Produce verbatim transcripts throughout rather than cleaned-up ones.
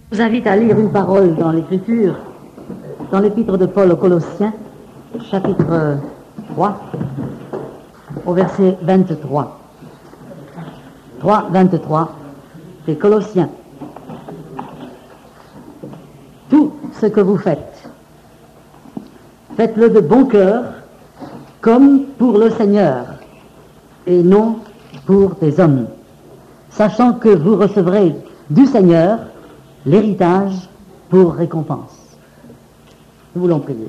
Je vous invite à lire une parole dans l'Écriture, dans l'épître de Paul aux Colossiens, chapitre trois, au verset vingt-trois. trois, vingt-trois, c'est Colossiens. Tout ce que vous faites, faites-le de bon cœur, comme pour le Seigneur, et non pour des hommes, sachant que vous recevrez du Seigneur l'héritage pour récompense. Nous voulons prier.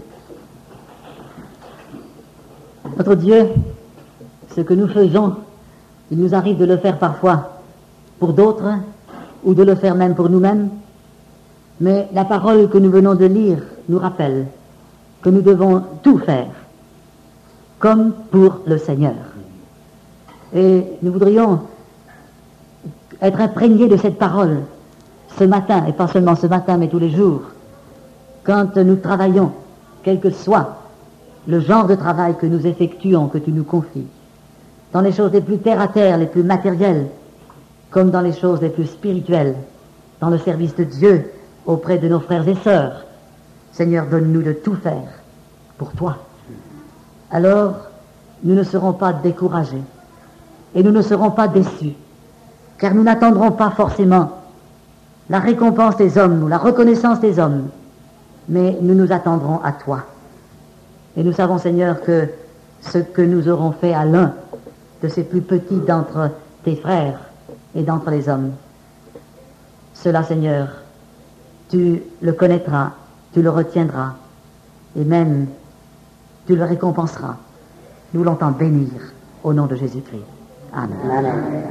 Notre Dieu, ce que nous faisons, il nous arrive de le faire parfois pour d'autres, ou de le faire même pour nous-mêmes, mais la parole que nous venons de lire nous rappelle que nous devons tout faire comme pour le Seigneur. Et nous voudrions être imprégnés de cette parole ce matin, et pas seulement ce matin, mais tous les jours, quand nous travaillons, quel que soit le genre de travail que nous effectuons, que tu nous confies, dans les choses les plus terre-à-terre, les plus matérielles, comme dans les choses les plus spirituelles, dans le service de Dieu, auprès de nos frères et sœurs. Seigneur, donne-nous de tout faire pour toi. Alors, nous ne serons pas découragés et nous ne serons pas déçus, car nous n'attendrons pas forcément la récompense des hommes ou la reconnaissance des hommes, mais nous nous attendrons à toi. Et nous savons, Seigneur, que ce que nous aurons fait à l'un de ces plus petits d'entre tes frères et d'entre les hommes, cela, Seigneur, tu le connaîtras, tu le retiendras, et même tu le récompenseras. Nous voulons t'en bénir au nom de Jésus-Christ. Amen. Amen.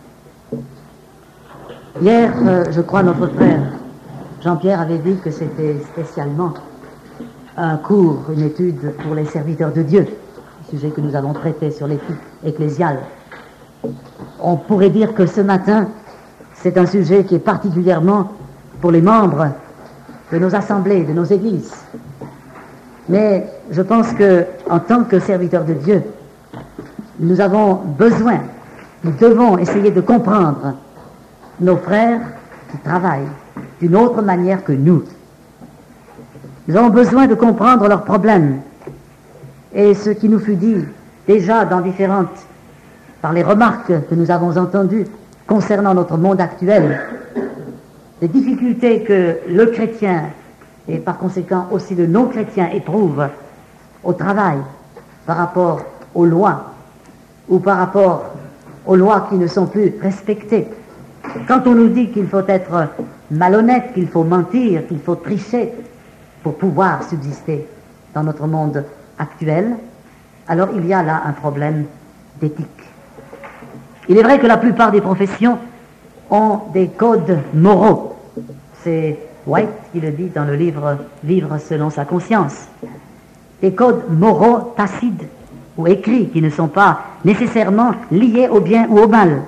Hier, euh, je crois, notre frère Jean-Pierre avait dit que c'était spécialement un cours, une étude pour les serviteurs de Dieu, sujet que nous avons traité sur l'éthique ecclésiale. On pourrait dire que ce matin, c'est un sujet qui est particulièrement pour les membres de nos assemblées, de nos églises. Mais je pense que, en tant que serviteurs de Dieu, nous avons besoin, nous devons essayer de comprendre nos frères qui travaillent d'une autre manière que nous. Nous avons besoin de comprendre leurs problèmes. Et ce qui nous fut dit déjà dans différentes, par les remarques que nous avons entendues concernant notre monde actuel, les difficultés que le chrétien et par conséquent aussi le non-chrétien éprouve au travail par rapport aux lois ou par rapport aux lois qui ne sont plus respectées. Quand on nous dit qu'il faut être malhonnête, qu'il faut mentir, qu'il faut tricher pour pouvoir subsister dans notre monde actuel, alors il y a là un problème d'éthique. Il est vrai que la plupart des professions ont des codes moraux. C'est White qui le dit dans le livre « Vivre selon sa conscience ». Des codes moraux tacites ou écrits qui ne sont pas nécessairement liés au bien ou au mal.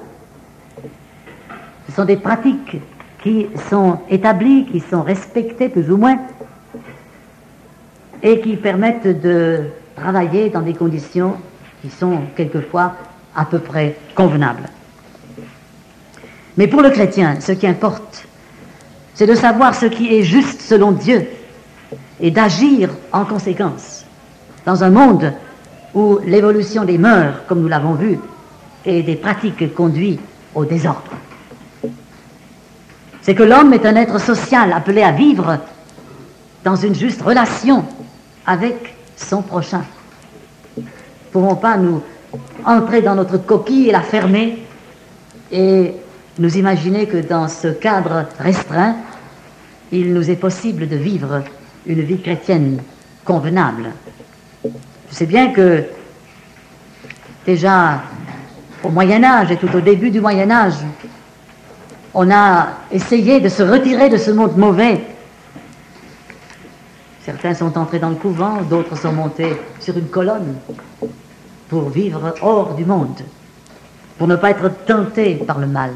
Ce sont des pratiques qui sont établies, qui sont respectées plus ou moins, et qui permettent de travailler dans des conditions qui sont quelquefois à peu près convenables. Mais pour le chrétien, ce qui importe, c'est de savoir ce qui est juste selon Dieu et d'agir en conséquence dans un monde où l'évolution des mœurs, comme nous l'avons vu, et des pratiques conduit au désordre. C'est que l'homme est un être social appelé à vivre dans une juste relation avec son prochain. Nous ne pouvons pas nous entrer dans notre coquille et la fermer et nous imaginer que dans ce cadre restreint, il nous est possible de vivre une vie chrétienne convenable. Je sais bien que déjà au Moyen-Âge et tout au début du Moyen-Âge, on a essayé de se retirer de ce monde mauvais. Certains sont entrés dans le couvent, d'autres sont montés sur une colonne pour vivre hors du monde, pour ne pas être tentés par le mal.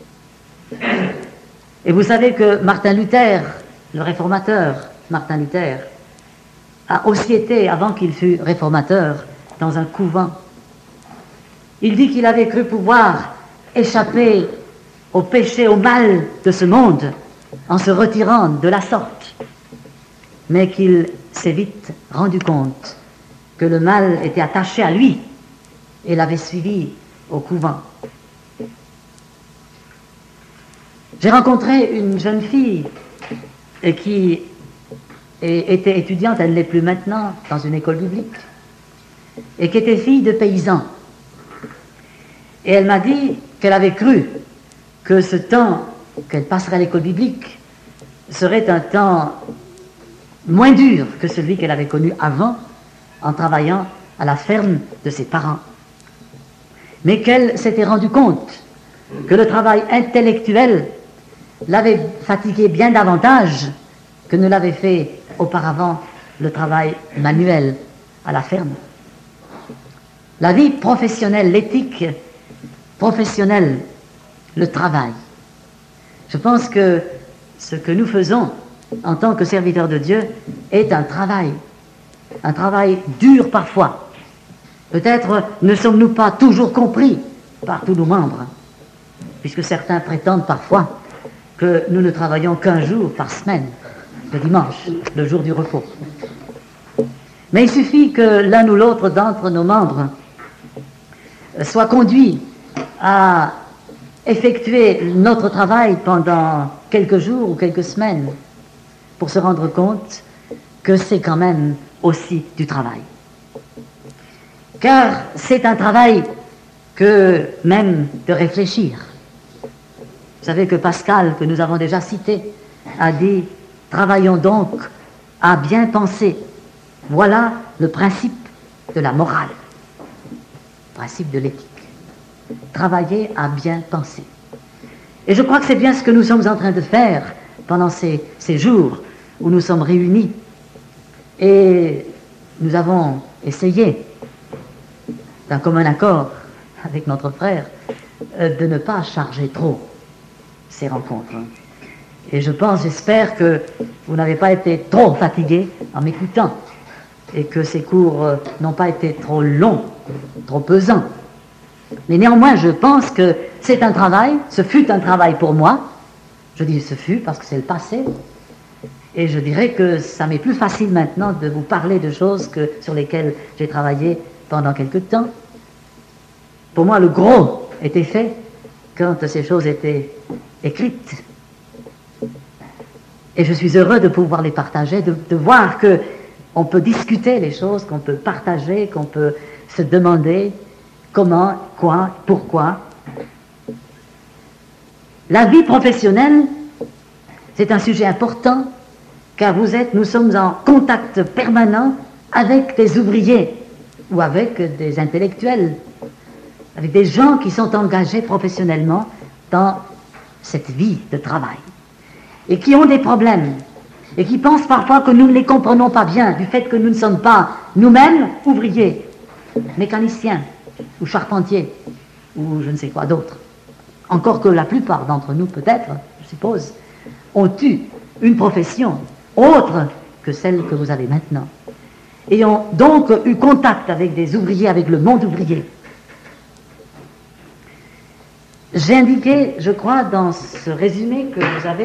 Et vous savez que Martin Luther, le réformateur Martin Luther, a aussi été, avant qu'il fût réformateur, dans un couvent. Il dit qu'il avait cru pouvoir échapper au péché, au mal de ce monde, en se retirant de la sorte, mais qu'il s'est vite rendu compte que le mal était attaché à lui et l'avait suivi au couvent. J'ai rencontré une jeune fille qui était étudiante, elle ne l'est plus maintenant, dans une école biblique, et qui était fille de paysans. Et elle m'a dit qu'elle avait cru que ce temps qu'elle passerait à l'école biblique serait un temps moins dur que celui qu'elle avait connu avant en travaillant à la ferme de ses parents. Mais qu'elle s'était rendue compte que le travail intellectuel l'avait fatiguée bien davantage que ne l'avait fait auparavant le travail manuel à la ferme. La vie professionnelle, l'éthique professionnelle, le travail. Je pense que ce que nous faisons en tant que serviteurs de Dieu est un travail, un travail dur parfois. Peut-être ne sommes-nous pas toujours compris par tous nos membres, puisque certains prétendent parfois que nous ne travaillons qu'un jour par semaine, le dimanche, le jour du repos. Mais il suffit que l'un ou l'autre d'entre nos membres soit conduit à effectuer notre travail pendant quelques jours ou quelques semaines pour se rendre compte que c'est quand même aussi du travail. Car c'est un travail que même de réfléchir. Vous savez que Pascal, que nous avons déjà cité, a dit « Travaillons donc à bien penser ». Voilà le principe de la morale, le principe de l'éthique. Travailler à bien penser. Et je crois que c'est bien ce que nous sommes en train de faire pendant ces, ces jours où nous sommes réunis. Et nous avons essayé, d'un commun accord avec notre frère, euh, de ne pas charger trop ces rencontres. Et je pense, j'espère que vous n'avez pas été trop fatigués en m'écoutant et que ces cours euh, n'ont pas été trop longs, trop pesants. Mais néanmoins, je pense que c'est un travail, ce fut un travail pour moi. Je dis ce fut parce que c'est le passé. Et je dirais que ça m'est plus facile maintenant de vous parler de choses que sur lesquelles j'ai travaillé pendant quelque temps. Pour moi, le gros était fait quand ces choses étaient écrites. Et je suis heureux de pouvoir les partager, de, de voir qu'on peut discuter les choses, qu'on peut partager, qu'on peut se demander comment, quoi, pourquoi. La vie professionnelle, c'est un sujet important, car vous êtes, nous sommes en contact permanent avec des ouvriers ou avec des intellectuels, avec des gens qui sont engagés professionnellement dans cette vie de travail et qui ont des problèmes et qui pensent parfois que nous ne les comprenons pas bien du fait que nous ne sommes pas nous-mêmes ouvriers, mécaniciens ou charpentiers ou je ne sais quoi d'autre. Encore que la plupart d'entre nous, peut-être, je suppose, ont eu une profession autre que celle que vous avez maintenant. Et ont donc eu contact avec des ouvriers, avec le monde ouvrier. J'ai indiqué, je crois, dans ce résumé que vous avez,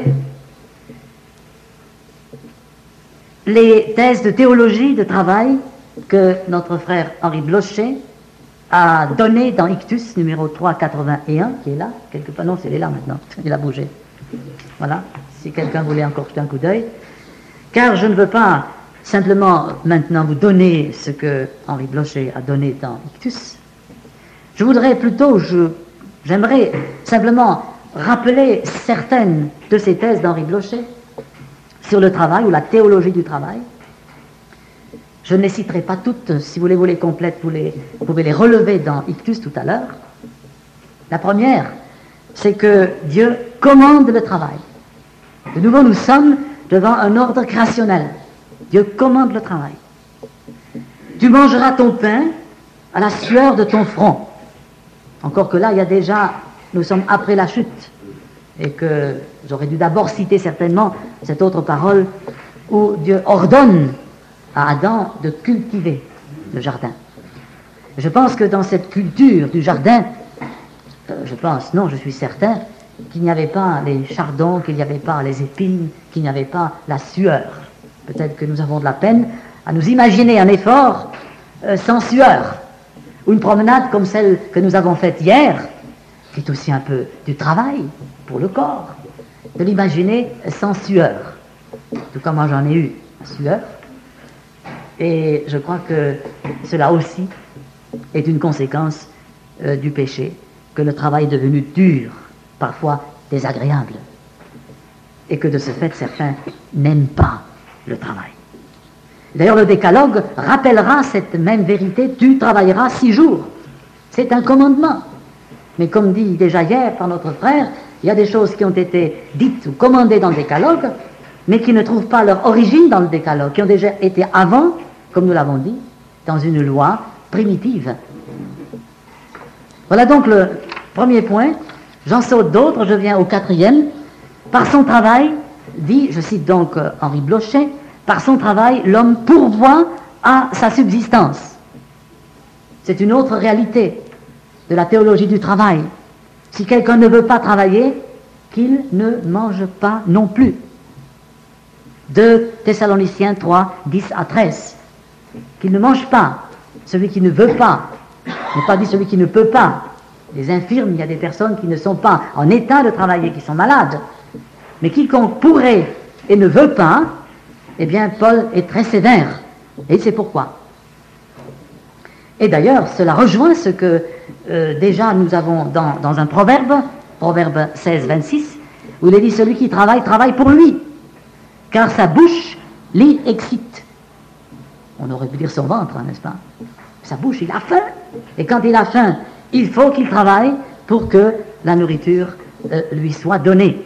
les thèses de théologie de travail que notre frère Henri Blocher a données dans Ictus, numéro trois cent quatre-vingt-un, qui est là, quelque part, non, c'est là maintenant, il a bougé. Voilà, si quelqu'un voulait encore jeter un coup d'œil. Car je ne veux pas simplement maintenant vous donner ce que Henri Blocher a donné dans Ictus. Je voudrais plutôt, je, j'aimerais simplement rappeler certaines de ces thèses d'Henri Blocher sur le travail ou la théologie du travail. Je ne les citerai pas toutes, si vous voulez vous les complètes, vous, les, vous pouvez les relever dans Ictus tout à l'heure. La première, c'est que Dieu commande le travail. De nouveau, nous sommes devant un ordre créationnel. Dieu commande le travail. Tu mangeras ton pain à la sueur de ton front. Encore que là, il y a déjà, nous sommes après la chute, et que j'aurais dû d'abord citer certainement cette autre parole où Dieu ordonne à Adam de cultiver le jardin. Je pense que dans cette culture du jardin, euh, je pense, non, je suis certain, qu'il n'y avait pas les chardons, qu'il n'y avait pas les épines, qu'il n'y avait pas la sueur. Peut-être que nous avons de la peine à nous imaginer un effort euh, sans sueur, ou une promenade comme celle que nous avons faite hier, qui est aussi un peu du travail pour le corps, de l'imaginer sans sueur. En tout cas, moi j'en ai eu la sueur, et je crois que cela aussi est une conséquence euh, du péché, que le travail est devenu dur, parfois désagréable, et que de ce fait certains n'aiment pas le travail. D'ailleurs, le décalogue rappellera cette même vérité: tu travailleras six jours. C'est un commandement. Mais comme dit déjà hier par notre frère, il y a des choses qui ont été dites ou commandées dans le décalogue, mais qui ne trouvent pas leur origine dans le décalogue, qui ont déjà été avant, comme nous l'avons dit, dans une loi primitive. Voilà donc le premier point. J'en saute d'autres, je viens au quatrième. Par son travail, dit, je cite donc euh, Henri Blocher, par son travail, l'homme pourvoit à sa subsistance. C'est une autre réalité de la théologie du travail. Si quelqu'un ne veut pas travailler, qu'il ne mange pas non plus. deux Thessaloniciens trois, dix à treize. Qu'il ne mange pas. Celui qui ne veut pas. Je n'ai pas dit celui qui ne peut pas. Les infirmes, il y a des personnes qui ne sont pas en état de travailler, qui sont malades. Mais quiconque pourrait et ne veut pas, eh bien, Paul est très sévère. Et c'est pourquoi. Et d'ailleurs, cela rejoint ce que euh, déjà nous avons dans, dans un proverbe, proverbe seize, vingt-six, où il est dit: celui qui travaille, travaille pour lui, car sa bouche l'y excite. On aurait pu dire son ventre, hein, n'est-ce pas? Sa bouche, il a faim. Et quand il a faim, il faut qu'il travaille pour que la nourriture euh, lui soit donnée.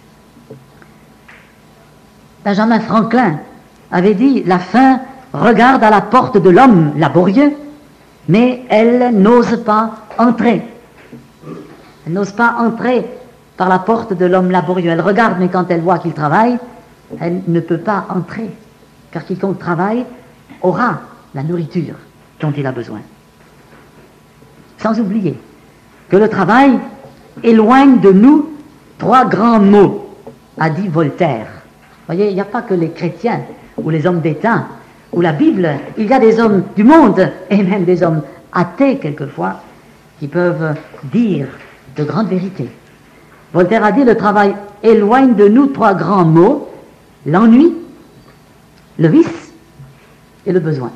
Benjamin Franklin avait dit: la faim regarde à la porte de l'homme laborieux, mais elle n'ose pas entrer. Elle n'ose pas entrer par la porte de l'homme laborieux. Elle regarde, mais quand elle voit qu'il travaille, elle ne peut pas entrer, car quiconque travaille aura la nourriture dont il a besoin. Sans oublier que le travail éloigne de nous trois grands maux, a dit Voltaire. Vous voyez, il n'y a pas que les chrétiens ou les hommes d'État ou la Bible, il y a des hommes du monde et même des hommes athées quelquefois qui peuvent dire de grandes vérités. Voltaire a dit: le travail éloigne de nous trois grands maux: l'ennui, le vice et le besoin.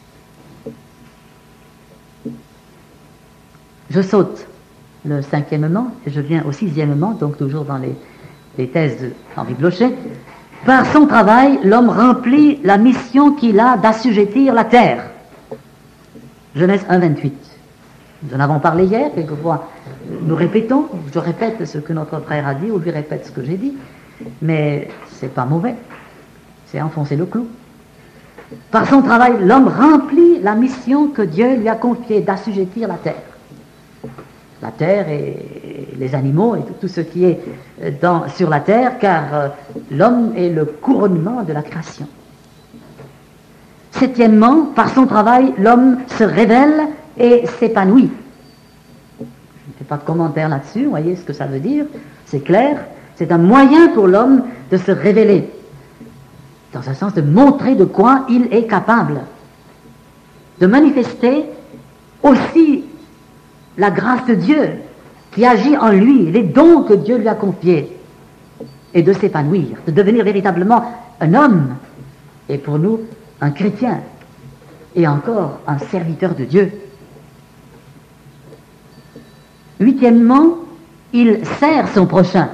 Je saute le cinquièmement et je viens au sixièmement, donc toujours dans les, les thèses d'Henri Blocher. Par son travail, l'homme remplit la mission qu'il a d'assujettir la terre. Genèse un, vingt-huit. Nous en avons parlé hier, quelquefois nous répétons, je répète ce que notre frère a dit, ou lui répète ce que j'ai dit, mais c'est pas mauvais, c'est enfoncer le clou. Par son travail, l'homme remplit la mission que Dieu lui a confiée d'assujettir la terre. La terre et les animaux et tout, tout ce qui est dans, sur la terre, car euh, l'homme est le couronnement de la création. Septièmement, par son travail, l'homme se révèle et s'épanouit. Je ne fais pas de commentaire là-dessus, vous voyez ce que ça veut dire, c'est clair, c'est un moyen pour l'homme de se révéler, dans un sens de montrer de quoi il est capable, de manifester aussi la grâce de Dieu qui agit en lui, les dons que Dieu lui a confiés, et de s'épanouir, de devenir véritablement un homme, et pour nous, un chrétien, et encore un serviteur de Dieu. Huitièmement, il sert son prochain.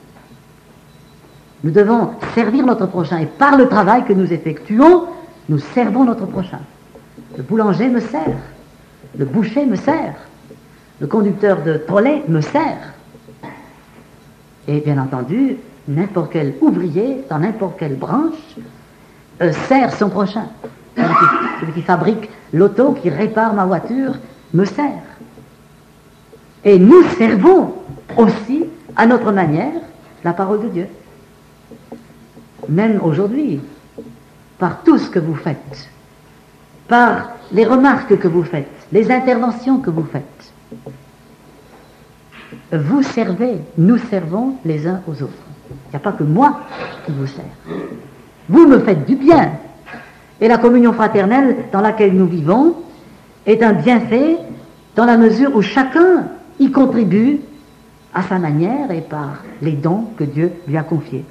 Nous devons servir notre prochain, et par le travail que nous effectuons, nous servons notre prochain. Le boulanger me sert, le boucher me sert, le conducteur de trolley me sert. Et bien entendu, n'importe quel ouvrier, dans n'importe quelle branche, euh, sert son prochain. Celui qui, celui qui fabrique l'auto, qui répare ma voiture, me sert. Et nous servons aussi, à notre manière, la parole de Dieu. Même aujourd'hui, par tout ce que vous faites, par les remarques que vous faites, les interventions que vous faites, vous servez, nous servons les uns aux autres. Il n'y a pas que moi qui vous sers. Vous me faites du bien. Et la communion fraternelle dans laquelle nous vivons est un bienfait dans la mesure où chacun y contribue à sa manière et par les dons que Dieu lui a confiés.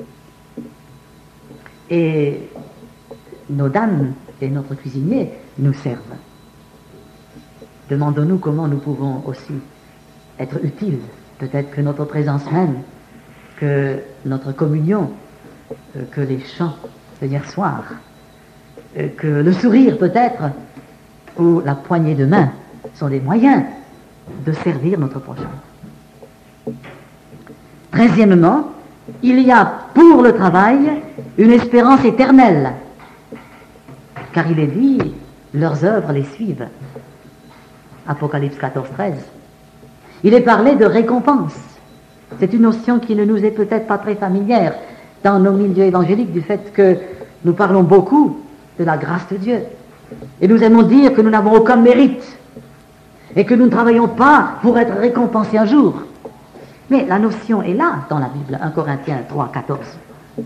Et nos dames et notre cuisinier nous servent. Demandons-nous comment nous pouvons aussi être utiles. Peut-être que notre présence même, que notre communion, que les chants de hier soir, que le sourire peut-être, ou la poignée de main sont des moyens de servir notre prochain. Treizièmement, il y a pour le travail une espérance éternelle, car il est dit, leurs œuvres les suivent. Apocalypse quatorze, treize. Il est parlé de récompense. C'est une notion qui ne nous est peut-être pas très familière dans nos milieux évangéliques, du fait que nous parlons beaucoup de la grâce de Dieu. Et nous aimons dire que nous n'avons aucun mérite et que nous ne travaillons pas pour être récompensés un jour. Mais la notion est là dans la Bible, un Corinthiens trois, quatorze,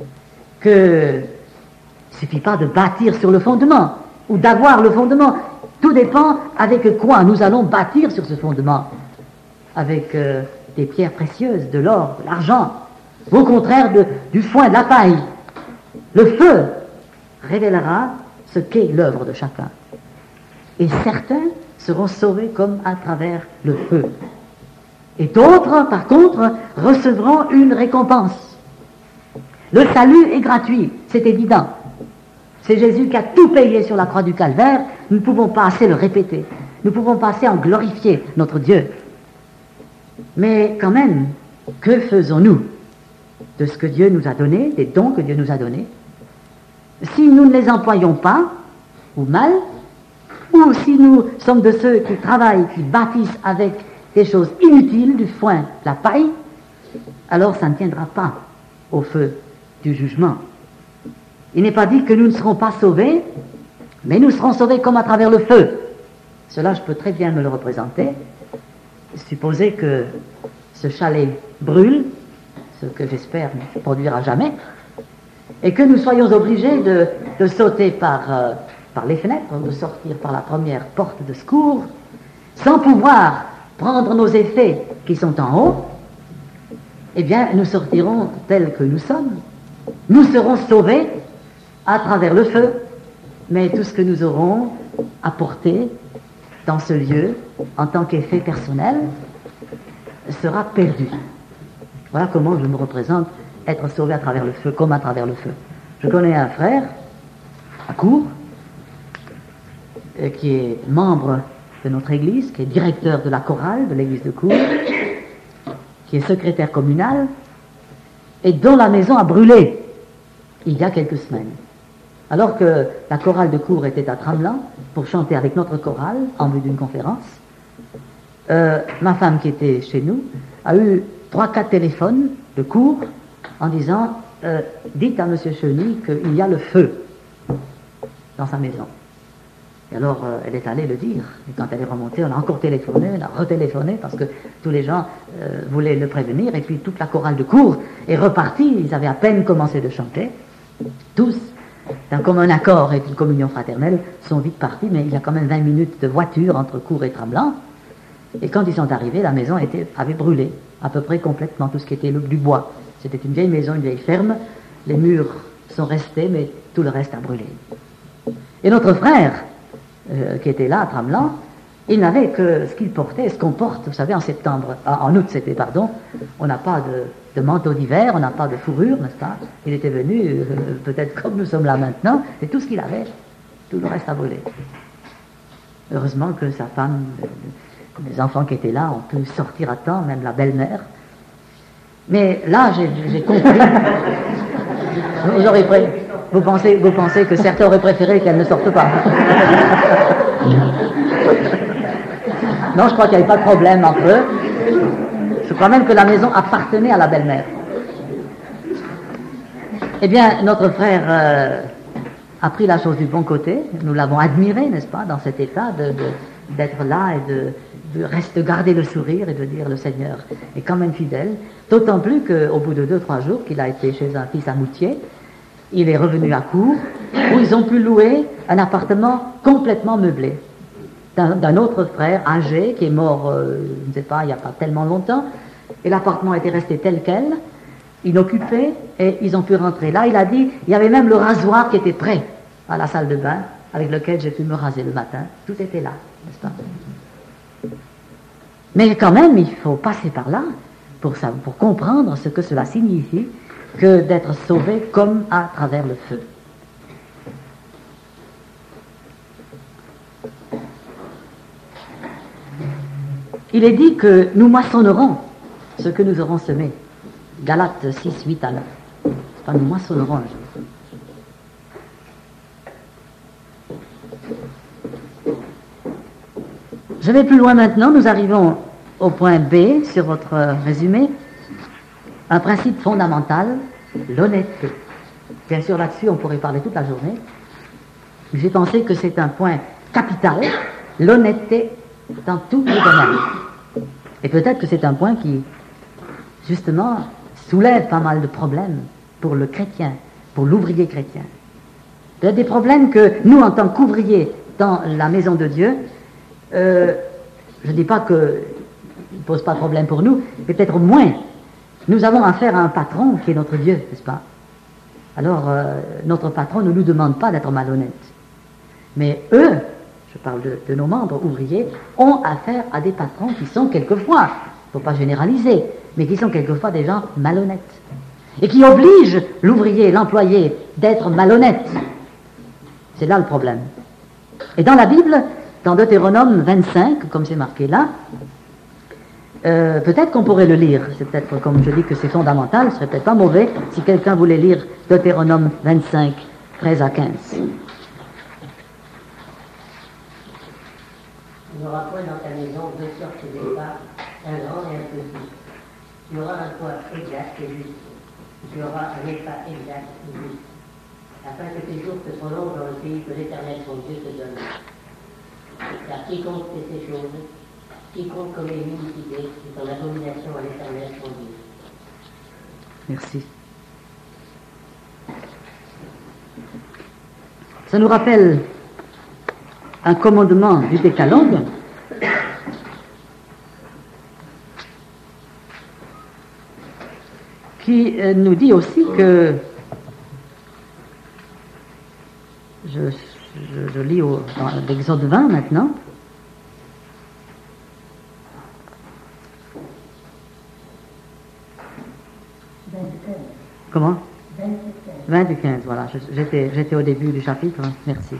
que il ne suffit pas de bâtir sur le fondement ou d'avoir le fondement. Tout dépend avec quoi nous allons bâtir sur ce fondement. Avec euh, des pierres précieuses, de l'or, de l'argent, au contraire de, du foin, de la paille. Le feu révélera ce qu'est l'œuvre de chacun. Et certains seront sauvés comme à travers le feu. Et d'autres, par contre, recevront une récompense. Le salut est gratuit, c'est évident. C'est Jésus qui a tout payé sur la croix du Calvaire. Nous ne pouvons pas assez le répéter. Nous ne pouvons pas assez en glorifier notre Dieu. Mais quand même, que faisons-nous de ce que Dieu nous a donné, des dons que Dieu nous a donnés, si nous ne les employons pas, ou mal, ou si nous sommes de ceux qui travaillent, qui bâtissent avec des choses inutiles, du foin, de la paille, alors ça ne tiendra pas au feu du jugement. Il n'est pas dit que nous ne serons pas sauvés, mais nous serons sauvés comme à travers le feu. Cela, je peux très bien me le représenter. Supposez que ce chalet brûle, ce que j'espère ne produira jamais, et que nous soyons obligés de, de sauter par, euh, par les fenêtres, de sortir par la première porte de secours, sans pouvoir prendre nos effets qui sont en haut, eh bien, nous sortirons tels que nous sommes. Nous serons sauvés à travers le feu, mais tout ce que nous aurons apporté dans ce lieu, en tant qu'effet personnel, sera perdu. Voilà comment je me représente être sauvé à travers le feu, comme à travers le feu. Je connais un frère, à Cours, qui est membre de notre église, qui est directeur de la chorale de l'église de Cours, qui est secrétaire communal, et dont la maison a brûlé il y a quelques semaines. Alors que la chorale de Cours était à Tramelan pour chanter avec notre chorale en vue d'une conférence, euh, ma femme qui était chez nous a eu trois, quatre téléphones de Cours en disant euh, dites à M. Cheny qu'il y a le feu dans sa maison. Et alors euh, elle est allée le dire. Et quand elle est remontée, on a encore téléphoné, on a retéléphoné parce que tous les gens euh, voulaient le prévenir. Et puis toute la chorale de Cours est repartie. Ils avaient à peine commencé de chanter. Tous, d'un commun accord et une communion fraternelle, sont vite partis. Mais il y a quand même vingt minutes de voiture entre Cours et Tramelan. Et quand ils sont arrivés, la maison était, avait brûlé à peu près complètement tout ce qui était le, du bois. C'était une vieille maison, une vieille ferme. Les murs sont restés, mais tout le reste a brûlé. Et notre frère, euh, qui était là à Tramelan, il n'avait que ce qu'il portait, ce qu'on porte, vous savez, en septembre, en août c'était, pardon, on n'a pas de, de manteau d'hiver, on n'a pas de fourrure, n'est-ce pas? Il était venu, euh, peut-être comme nous sommes là maintenant, c'est tout ce qu'il avait, tout le reste a brûlé. Heureusement que sa femme, les enfants qui étaient là ont pu sortir à temps, même la belle-mère. Mais là, j'ai, j'ai compris. Vous, aurez pré... vous, pensez, vous pensez que certains auraient préféré qu'elle ne sorte pas. Non, je crois qu'il n'y avait pas de problème entre eux. Je crois même que la maison appartenait à la belle-mère. Eh bien, notre frère euh, a pris la chose du bon côté. Nous l'avons admiré, n'est-ce pas, dans cet état de, de, d'être là et de, de rester, garder le sourire et de dire le Seigneur est quand même fidèle, d'autant plus qu'au bout de deux, trois jours qu'il a été chez un fils à Moutier, il est revenu à Cours, où ils ont pu louer un appartement complètement meublé d'un, d'un autre frère âgé qui est mort, euh, je ne sais pas, il n'y a pas tellement longtemps, et l'appartement était resté tel quel, inoccupé, et ils ont pu rentrer. Là, il a dit, il y avait même le rasoir qui était prêt à la salle de bain, avec lequel j'ai pu me raser le matin. Tout était là, n'est-ce pas? Mais quand même, il faut passer par là pour, ça, pour comprendre ce que cela signifie que d'être sauvé comme à travers le feu. Il est dit que nous moissonnerons ce que nous aurons semé. Galates six, huit à neuf. Enfin, nous moissonnerons un jour. Je vais plus loin maintenant. Nous arrivons au point B sur votre résumé. Un principe fondamental, l'honnêteté. Bien sûr, là-dessus, on pourrait parler toute la journée. J'ai pensé que c'est un point capital, l'honnêteté dans tous les domaines. Et peut-être que c'est un point qui, justement, soulève pas mal de problèmes pour le chrétien, pour l'ouvrier chrétien. Peut-être des problèmes que nous, en tant qu'ouvriers dans la maison de Dieu, euh, je ne dis pas qu'il ne pose pas de problème pour nous, mais peut-être au moins, nous avons affaire à un patron qui est notre Dieu, n'est-ce pas? Alors, euh, notre patron ne nous demande pas d'être malhonnêtes. Mais eux, je parle de, de nos membres ouvriers, ont affaire à des patrons qui sont quelquefois, il ne faut pas généraliser, mais qui sont quelquefois des gens malhonnêtes. Et qui obligent l'ouvrier, l'employé, d'être malhonnête. C'est là le problème. Et dans la Bible, dans Deutéronome vingt-cinq, comme c'est marqué là, euh, peut-être qu'on pourrait le lire. C'est peut-être, comme je dis que c'est fondamental, ce serait peut-être pas mauvais si quelqu'un voulait lire Deutéronome vingt-cinq, treize à quinze. Il n'y aura point dans ta maison deux sortes d'épargne, un grand et un petit. Tu auras un poids exact et juste. Tu auras un état exact et juste. Afin que tes jours te prolongent dans le pays que l'Éternel ton Dieu te donne. Car quiconque fait ces choses, quiconque commet l'iniquité, c'est en abomination à l'Éternel ton Dieu. Merci. Ça nous rappelle un commandement du Décalogue qui euh, nous dit aussi que je, je, je lis au, dans l'Exode vingt maintenant. Comment? vingt et quinze, voilà. J'étais, j'étais au début du chapitre. Merci.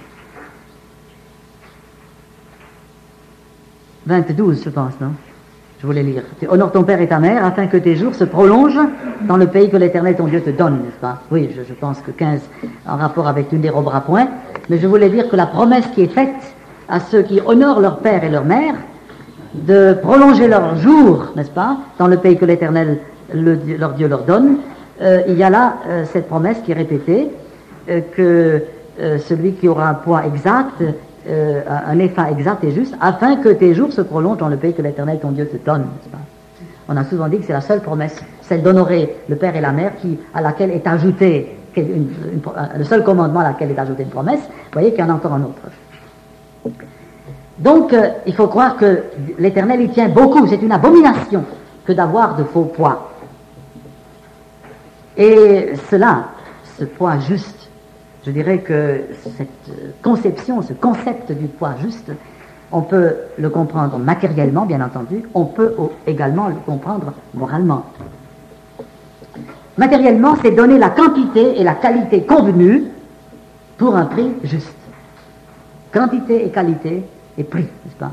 vingt-douze, je pense, non? Je voulais lire. Honore ton père et ta mère, afin que tes jours se prolongent dans le pays que l'Éternel ton Dieu te donne, n'est-ce pas? Oui, je, je pense que quinze, en rapport avec une dérobera point. Mais je voulais dire que la promesse qui est faite à ceux qui honorent leur père et leur mère, de prolonger leurs jours, n'est-ce pas, dans le pays que l'Éternel, le, leur Dieu, leur donne, euh, il y a là euh, cette promesse qui est répétée, euh, que euh, celui qui aura un poids exact, Euh, un effet exact et juste, afin que tes jours se prolongent dans le pays que l'Éternel ton Dieu te donne, n'est-ce pas? On a souvent dit que c'est la seule promesse, celle d'honorer le père et la mère, qui, à laquelle est ajouté une, une, une, le seul commandement à laquelle est ajouté une promesse. Vous voyez qu'il y en a encore un autre. Donc, euh, il faut croire que l'Éternel y tient beaucoup. C'est une abomination que d'avoir de faux poids. Et cela, ce poids juste, je dirais que cette conception, ce concept du poids juste, on peut le comprendre matériellement, bien entendu, on peut également le comprendre moralement. Matériellement, c'est donner la quantité et la qualité convenue pour un prix juste. Quantité et qualité et prix, n'est-ce pas?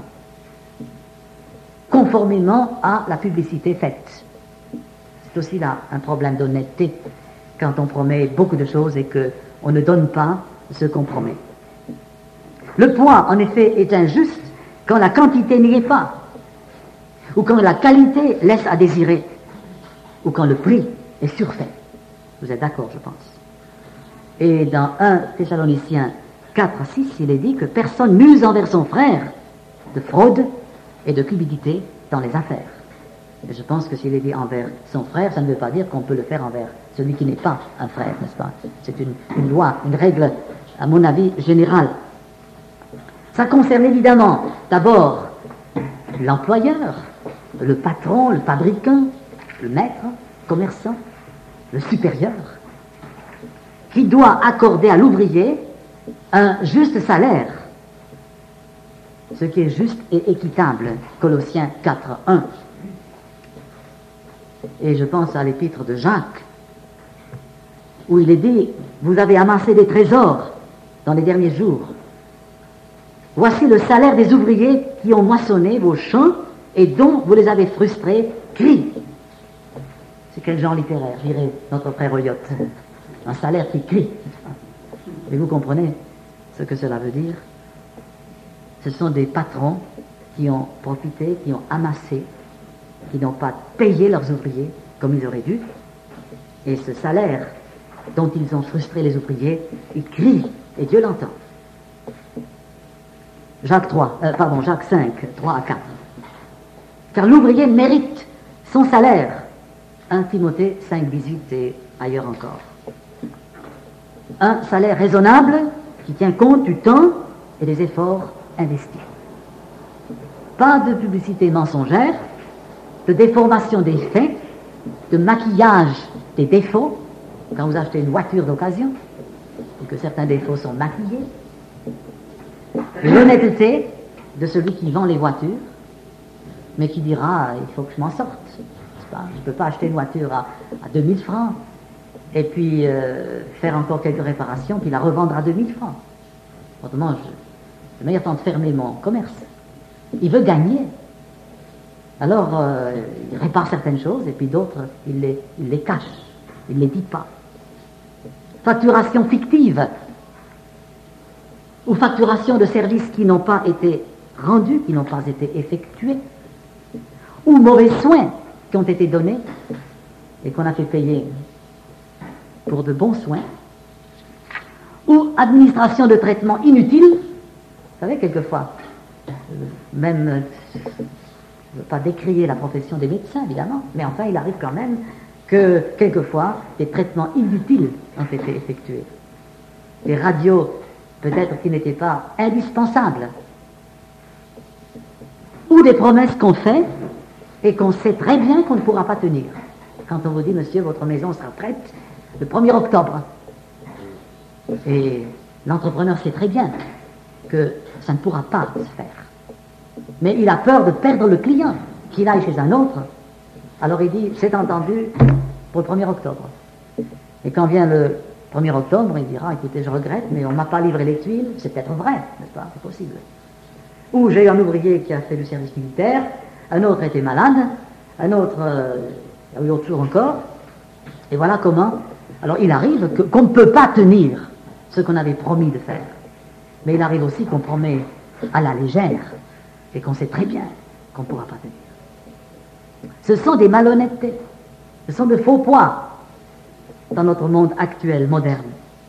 Conformément à la publicité faite. C'est aussi là un problème d'honnêteté, quand on promet beaucoup de choses et que on ne donne pas ce qu'on promet. Le poids, en effet, est injuste quand la quantité n'y est pas, ou quand la qualité laisse à désirer, ou quand le prix est surfait. Vous êtes d'accord, je pense. Et dans un Thessaloniciens quatre à six, il est dit que personne n'use envers son frère de fraude et de cupidité dans les affaires. Et je pense que s'il est dit envers son frère, ça ne veut pas dire qu'on peut le faire envers celui qui n'est pas un frère, n'est-ce pas? C'est une, une loi, une règle, à mon avis, générale. Ça concerne évidemment d'abord l'employeur, le patron, le fabricant, le maître, le commerçant, le supérieur, qui doit accorder à l'ouvrier un juste salaire, ce qui est juste et équitable. Colossiens quatre, un. Et je pense à l'épître de Jacques, où il est dit, vous avez amassé des trésors dans les derniers jours. Voici le salaire des ouvriers qui ont moissonné vos champs et dont vous les avez frustrés, crie. C'est quel genre littéraire, dirait notre frère Oliot. Un salaire qui crie. Et vous comprenez ce que cela veut dire? Ce sont des patrons qui ont profité, qui ont amassé, qui n'ont pas payé leurs ouvriers comme ils auraient dû. Et ce salaire dont ils ont frustré les ouvriers, ils crient, et Dieu l'entend. Jacques trois, euh, pardon, Jacques cinq, trois à quatre. Car l'ouvrier mérite son salaire. un Timothée cinq, dix-huit et ailleurs encore. Un salaire raisonnable qui tient compte du temps et des efforts investis. Pas de publicité mensongère, de déformation des faits, de maquillage des défauts. Quand vous achetez une voiture d'occasion, et que certains défauts sont maquillés, l'honnêteté de celui qui vend les voitures, mais qui dira, il faut que je m'en sorte. Je ne peux pas acheter une voiture à, à deux mille francs, et puis euh, faire encore quelques réparations, puis la revendre à deux mille francs. Autrement, je, j'ai le meilleur temps de fermer mon commerce. Il veut gagner. Alors, euh, il répare certaines choses, et puis d'autres, il les, il les cache. Il ne les dit pas. Facturation fictive, ou facturation de services qui n'ont pas été rendus, qui n'ont pas été effectués, ou mauvais soins qui ont été donnés et qu'on a fait payer pour de bons soins, ou administration de traitements inutiles. Vous savez, quelquefois, même, je ne veux pas décrier la profession des médecins, évidemment, mais enfin, il arrive quand même que, quelquefois, des traitements inutiles ont été effectués. Des radios, peut-être qui n'étaient pas indispensables, ou des promesses qu'on fait et qu'on sait très bien qu'on ne pourra pas tenir. Quand on vous dit, monsieur, votre maison sera prête le premier octobre, et l'entrepreneur sait très bien que ça ne pourra pas se faire. Mais il a peur de perdre le client, qu'il aille chez un autre. Alors il dit, c'est entendu pour le premier octobre. Et quand vient le premier octobre, il dira, écoutez, je regrette, mais on ne m'a pas livré les tuiles, c'est peut-être vrai, n'est-ce pas? C'est possible. Ou j'ai un ouvrier qui a fait du service militaire, un autre était malade, un autre, euh, il y a eu autre jour encore, et voilà comment. Alors il arrive que, qu'on ne peut pas tenir ce qu'on avait promis de faire. Mais il arrive aussi qu'on promet à la légère, et qu'on sait très bien qu'on ne pourra pas tenir. Ce sont des malhonnêtetés, ce sont de faux poids dans notre monde actuel, moderne.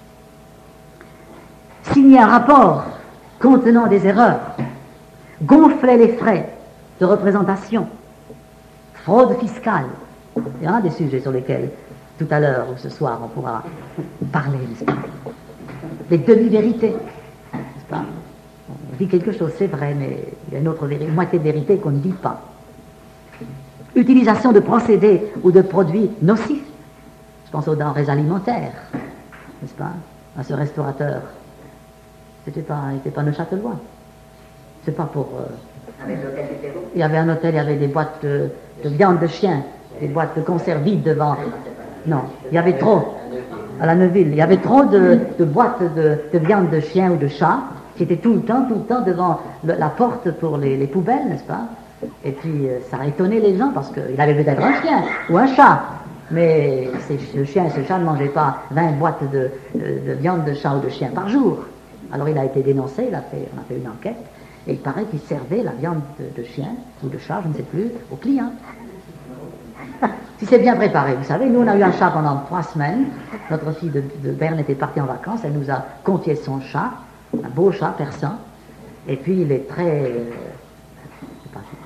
Signer un rapport contenant des erreurs, gonfler les frais de représentation, fraude fiscale, il y en a des sujets sur lesquels tout à l'heure ou ce soir on pourra parler, n'est-ce pas? Les demi-vérités, n'est-ce pas? On dit quelque chose, c'est vrai, mais il y a une autre vérité, une moitié de vérité qu'on ne dit pas. Utilisation de procédés ou de produits nocifs. Je pense aux denrées alimentaires, n'est-ce pas? À ce restaurateur. C'était pas, il n'était pas neuchâtelois. C'est pas pour... Euh... Il y avait un hôtel, il y avait des boîtes de, de viande de chien, des boîtes de conserve vides devant. Non, il y avait trop. À la Neuville, il y avait trop de, de boîtes de, de viande de chien ou de chat qui étaient tout le temps, tout le temps devant le, la porte pour les, les poubelles, n'est-ce pas? Et puis euh, ça a étonné les gens parce qu'il avait peut-être un chien ou un chat. Mais ce chien et ce chat ne mangeaient pas vingt boîtes de, de, de viande de chat ou de chien par jour. Alors il a été dénoncé, il a fait, on a fait une enquête, et il paraît qu'il servait la viande de, de chien ou de chat, je ne sais plus, aux clients. Si c'est bien préparé, vous savez, nous on a eu un chat pendant trois semaines, notre fille de, de Berne était partie en vacances, elle nous a confié son chat, un beau chat persan, et puis il est très,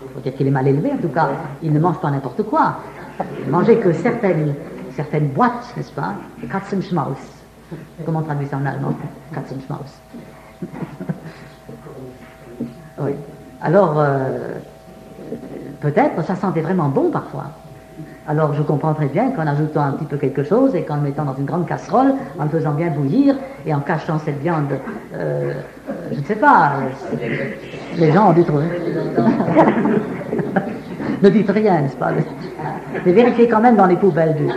faut dire qu'il est mal élevé, en tout cas, il ne mange pas n'importe quoi. Il ne mangeait que certaines, certaines boîtes, n'est-ce pas? Katzenschmaus. Comment on traduit ça en allemand? Katzenschmaus. Oui. Alors, euh, peut-être, ça sentait vraiment bon parfois. Alors je comprends très bien qu'en ajoutant un petit peu quelque chose et qu'en le mettant dans une grande casserole, en le faisant bien bouillir et en cachant cette viande, euh, je ne sais pas, les gens ont dû trouver. Ne dites rien, n'est-ce pas? Mais vérifiez quand même dans les poubelles du...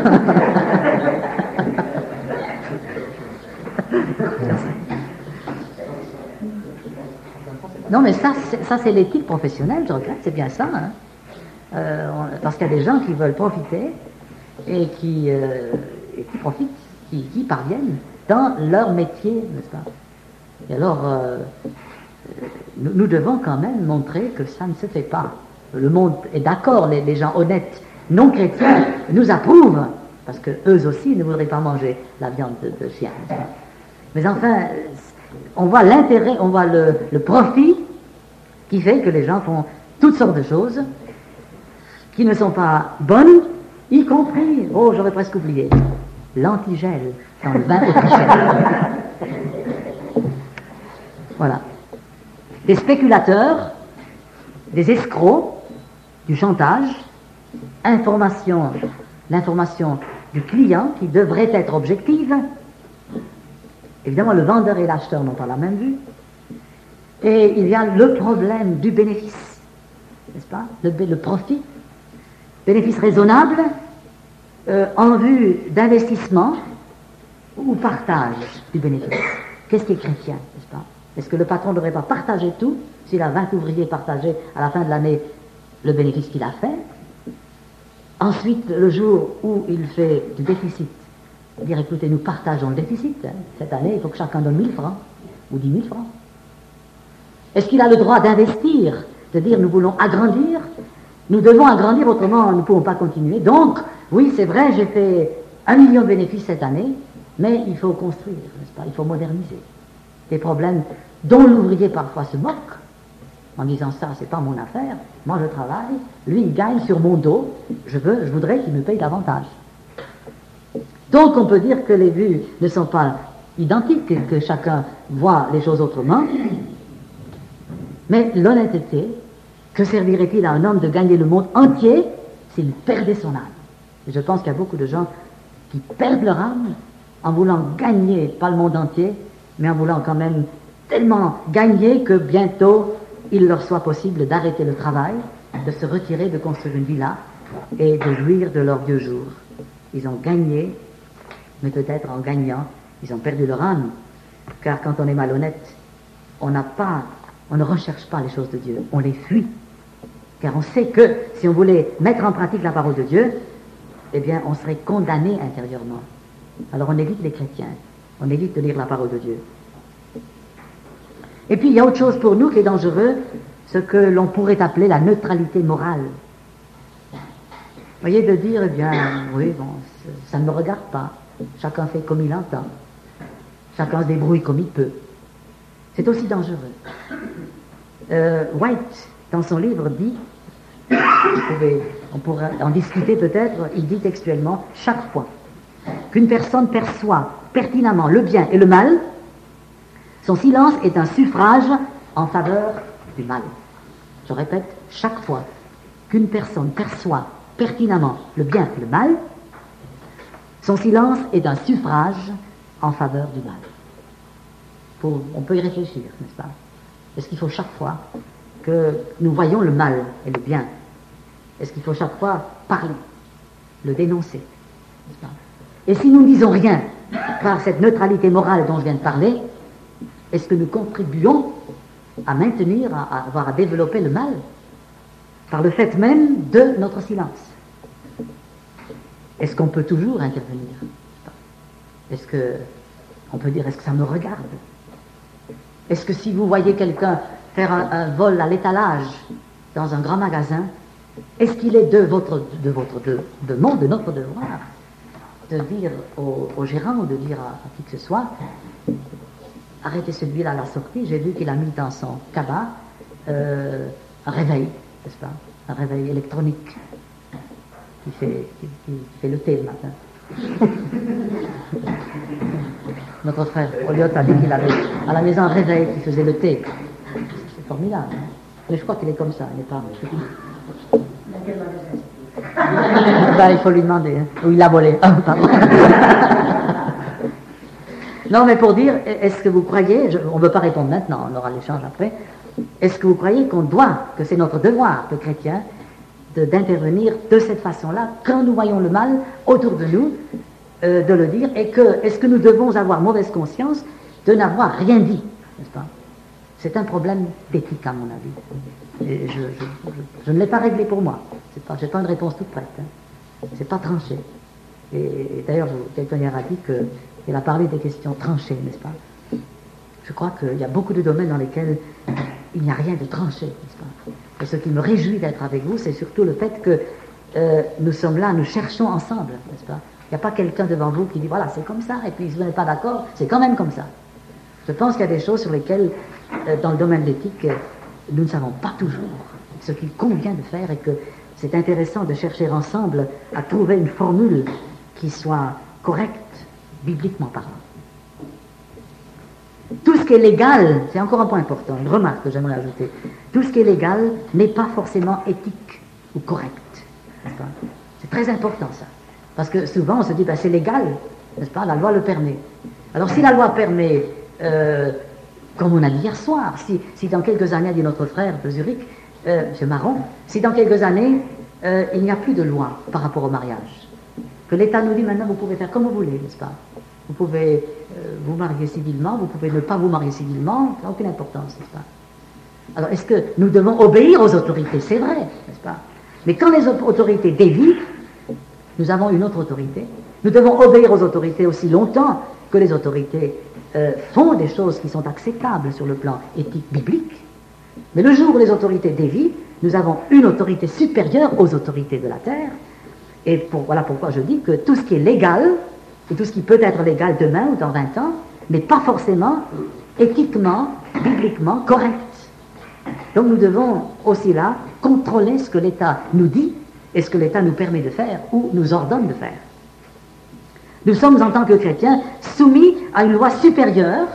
Non, mais ça, c'est, ça, c'est l'éthique professionnelle, je regrette, c'est bien ça, hein. Euh, on, parce qu'il y a des gens qui veulent profiter et qui, euh, et qui profitent, qui, qui parviennent dans leur métier, n'est-ce pas? Et alors, euh, nous, nous devons quand même montrer que ça ne se fait pas. Le monde est d'accord, les, les gens honnêtes, non chrétiens, nous approuvent, parce que eux aussi ne voudraient pas manger la viande de, de chien. Mais enfin, on voit l'intérêt, on voit le, le profit qui fait que les gens font toutes sortes de choses qui ne sont pas bonnes, y compris, oh, j'aurais presque oublié, l'antigel dans le vin autrichien. Voilà. Des spéculateurs, des escrocs, du chantage, information, l'information du client qui devrait être objective. Évidemment, le vendeur et l'acheteur n'ont pas la même vue. Et il y a le problème du bénéfice, n'est-ce pas? Le, le profit. Bénéfice raisonnable euh, en vue d'investissement ou partage du bénéfice. Qu'est-ce qui est chrétien, n'est-ce pas? Est-ce que le patron ne devrait pas partager tout s'il a vingt ouvriers partagés à la fin de l'année le bénéfice qu'il a fait? Ensuite, le jour où il fait du déficit, dire écoutez, nous partageons le déficit. Hein. Cette année, il faut que chacun donne mille francs ou dix mille francs. Est-ce qu'il a le droit d'investir, de dire nous voulons agrandir? Nous devons agrandir, autrement nous ne pouvons pas continuer. Donc, oui, c'est vrai, j'ai fait un million de bénéfices cette année, mais il faut construire, n'est-ce pas? Il faut moderniser. Des problèmes dont l'ouvrier parfois se moque, en disant ça, c'est pas mon affaire, moi je travaille, lui il gagne sur mon dos, je veux, je voudrais qu'il me paye davantage. Donc on peut dire que les vues ne sont pas identiques, que chacun voit les choses autrement, mais l'honnêteté, que servirait-il à un homme de gagner le monde entier s'il perdait son âme? Et je pense qu'il y a beaucoup de gens qui perdent leur âme en voulant gagner, pas le monde entier, mais en voulant quand même tellement gagner que bientôt il leur soit possible d'arrêter le travail, de se retirer, de construire une villa et de jouir de leurs vieux jours. Ils ont gagné, mais peut-être en gagnant, ils ont perdu leur âme, car quand on est malhonnête, on n'a pas, on ne recherche pas les choses de Dieu, on les fuit. Car on sait que si on voulait mettre en pratique la parole de Dieu, eh bien, on serait condamné intérieurement. Alors on évite les chrétiens, on évite de lire la parole de Dieu. Et puis il y a autre chose pour nous qui est dangereux, ce que l'on pourrait appeler la neutralité morale. Vous voyez, de dire, eh bien, oui, bon, ça ne me regarde pas, chacun fait comme il entend, chacun se débrouille comme il peut. C'est aussi dangereux. Euh, White, dans son livre, dit, vous pouvez, on pourra en discuter peut-être, il dit textuellement, chaque fois qu'une personne perçoit pertinemment le bien et le mal, son silence est un suffrage en faveur du mal. Je répète, chaque fois qu'une personne perçoit pertinemment le bien et le mal, son silence est un suffrage en faveur du mal. Faut, on peut y réfléchir, n'est-ce pas? Est-ce qu'il faut chaque fois que nous voyons le mal et le bien, est-ce qu'il faut chaque fois parler, le dénoncer, n'est-ce pas? Et si nous ne disons rien par cette neutralité morale dont je viens de parler, est-ce que nous contribuons à maintenir, à, à avoir à développer le mal par le fait même de notre silence? Est-ce qu'on peut toujours intervenir? Est-ce que on peut dire, est-ce que ça me regarde? Est-ce que si vous voyez quelqu'un faire un, un vol à l'étalage dans un grand magasin, est-ce qu'il est de votre, de votre, de, de mon, de notre devoir de dire au, au gérant ou de dire à, à qui que ce soit, arrêtez celui-là à la sortie, j'ai vu qu'il a mis dans son cabas euh, un réveil, n'est-ce pas? Un réveil électronique qui fait, qui, qui fait le thé le matin. Notre frère Oliot a dit qu'il avait à la maison un réveil qui faisait le thé. C'est formidable. Hein? Mais je crois qu'il est comme ça, il n'est pas... Ben, il faut lui demander, hein. Ou il l'a volé. Oh, pardon. Non, mais pour dire, est-ce que vous croyez, je, on ne veut pas répondre maintenant, on aura l'échange après, est-ce que vous croyez qu'on doit, que c'est notre devoir de chrétien, de, d'intervenir de cette façon-là, quand nous voyons le mal autour de nous, euh, de le dire, et que, est-ce que nous devons avoir mauvaise conscience de n'avoir rien dit, n'est-ce pas? C'est un problème d'éthique, à mon avis. Et je, je, je, je ne l'ai pas réglé pour moi. Je n'ai pas une réponse toute prête. Hein. C'est pas tranché. Et, et d'ailleurs, quelqu'un hier a dit qu'il a parlé des questions tranchées, n'est-ce pas? Je crois qu'il y a beaucoup de domaines dans lesquels il n'y a rien de tranché, n'est-ce pas? Et ce qui me réjouit d'être avec vous, c'est surtout le fait que euh, nous sommes là, nous cherchons ensemble, n'est-ce pas? Il n'y a pas quelqu'un devant vous qui dit voilà, c'est comme ça, et puis si vous n'êtes pas d'accord, c'est quand même comme ça. Je pense qu'il y a des choses sur lesquelles, euh, dans le domaine de l'éthique, nous ne savons pas toujours ce qu'il convient de faire, et que c'est intéressant de chercher ensemble à trouver une formule qui soit correcte, bibliquement parlant. Tout ce qui est légal, c'est encore un point important, une remarque que j'aimerais ajouter, tout ce qui est légal n'est pas forcément éthique ou correct. N'est-ce pas? C'est très important ça. Parce que souvent on se dit, ben, c'est légal, n'est-ce pas? La loi le permet. Alors si la loi permet, euh, comme on a dit hier soir, si, si dans quelques années, a dit notre frère de Zurich, euh, M. Marron, si dans quelques années, euh, il n'y a plus de loi par rapport au mariage, que l'État nous dit maintenant, vous pouvez faire comme vous voulez, n'est-ce pas? Vous pouvez euh, vous marier civilement, vous pouvez ne pas vous marier civilement, ça n'a aucune importance, n'est-ce pas? Alors, est-ce que nous devons obéir aux autorités? C'est vrai, n'est-ce pas? Mais quand les autorités dévient, nous avons une autre autorité. Nous devons obéir aux autorités aussi longtemps que les autorités euh, font des choses qui sont acceptables sur le plan éthique biblique. Mais le jour où les autorités dévient, nous avons une autorité supérieure aux autorités de la terre. Et pour, voilà pourquoi je dis que tout ce qui est légal, et tout ce qui peut être légal demain ou dans vingt ans, n'est pas forcément éthiquement, bibliquement correct. Donc nous devons aussi là contrôler ce que l'État nous dit et ce que l'État nous permet de faire ou nous ordonne de faire. Nous sommes en tant que chrétiens soumis à une loi supérieure.